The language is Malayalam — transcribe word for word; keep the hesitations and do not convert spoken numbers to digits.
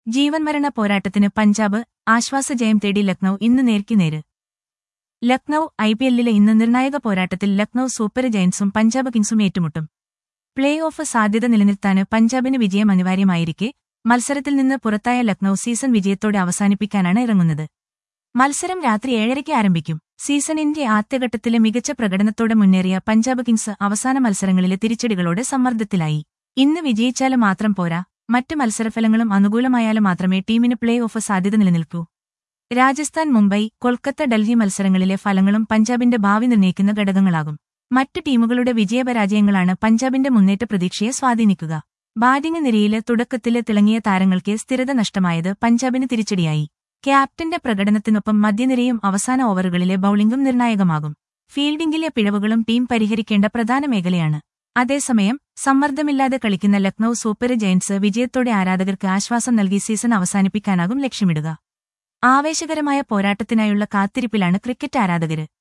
ജീവൻമരണ പോരാട്ടത്തിന് പഞ്ചാബ്, ആശ്വാസജയം തേടി ലക്നൌ ഇന്ന് നേർക്കുനേര്. ലക്നൌ ഐപിഎല്ലിലെ ഇന്ന് നിർണായക പോരാട്ടത്തിൽ ലക്നൌ സൂപ്പർ ജയന്റ്സും പഞ്ചാബ് കിങ്സും ഏറ്റുമുട്ടും. പ്ലേ ഓഫ് സാധ്യത നിലനിർത്താന് പഞ്ചാബിന് വിജയം അനിവാര്യമായിരിക്കെ മത്സരത്തിൽ നിന്ന് പുറത്തായ ലക്നൌ സീസൺ വിജയത്തോടെ അവസാനിപ്പിക്കാനാണ് ഇറങ്ങുന്നത്. മത്സരം രാത്രി ഏഴരയ്ക്ക് ആരംഭിക്കും. സീസണിന്റെ ആദ്യഘട്ടത്തിലെ മികച്ച പ്രകടനത്തോടെ മുന്നേറിയ പഞ്ചാബ് കിങ്സ് അവസാന മത്സരങ്ങളിലെ തിരിച്ചടികളോടെ സമ്മർദ്ദത്തിലായി. ഇന്ന് വിജയിച്ചാല് മാത്രം പോരാ, മറ്റ് മത്സരഫലങ്ങളും അനുകൂലമായാല് മാത്രമേ ടീമിന് പ്ലേ ഓഫ് സാധ്യത നിലനിൽക്കൂ. രാജസ്ഥാൻ, മുംബൈ, കൊൽക്കത്ത, ഡൽഹി മത്സരങ്ങളിലെ ഫലങ്ങളും പഞ്ചാബിന്റെ ഭാവി നിർണ്ണയിക്കുന്ന ഘടകങ്ങളാകും. മറ്റ് ടീമുകളുടെ വിജയപരാജയങ്ങളാണ് പഞ്ചാബിന്റെ മുന്നേറ്റ പ്രതീക്ഷയെ സ്വാധീനിക്കുക. ബാറ്റിംഗ് നിരയില് തുടക്കത്തില് തിളങ്ങിയ താരങ്ങൾക്ക് സ്ഥിരത നഷ്ടമായത് പഞ്ചാബിന് തിരിച്ചടിയായി. ക്യാപ്റ്റന്റെ പ്രകടനത്തിനൊപ്പം മധ്യനിരയും അവസാന ഓവറുകളിലെ ബൌളിംഗും നിർണായകമാകും. ഫീൽഡിംഗിലെ പിഴവുകളും ടീം പരിഹരിക്കേണ്ട പ്രധാന മേഖലയാണ്. അതേസമയം സമ്മർദ്ദമില്ലാതെ കളിക്കുന്ന ലക്നൌ സൂപ്പർ ജയന്റ്സ് വിജയത്തോടെ ആരാധകർക്ക് ആശ്വാസം നൽകി സീസൺ അവസാനിപ്പിക്കാനാകും ലക്ഷ്യമിടുക. ആവേശകരമായ പോരാട്ടത്തിനായുള്ള കാത്തിരിപ്പിലാണ് ക്രിക്കറ്റ് ആരാധകര്.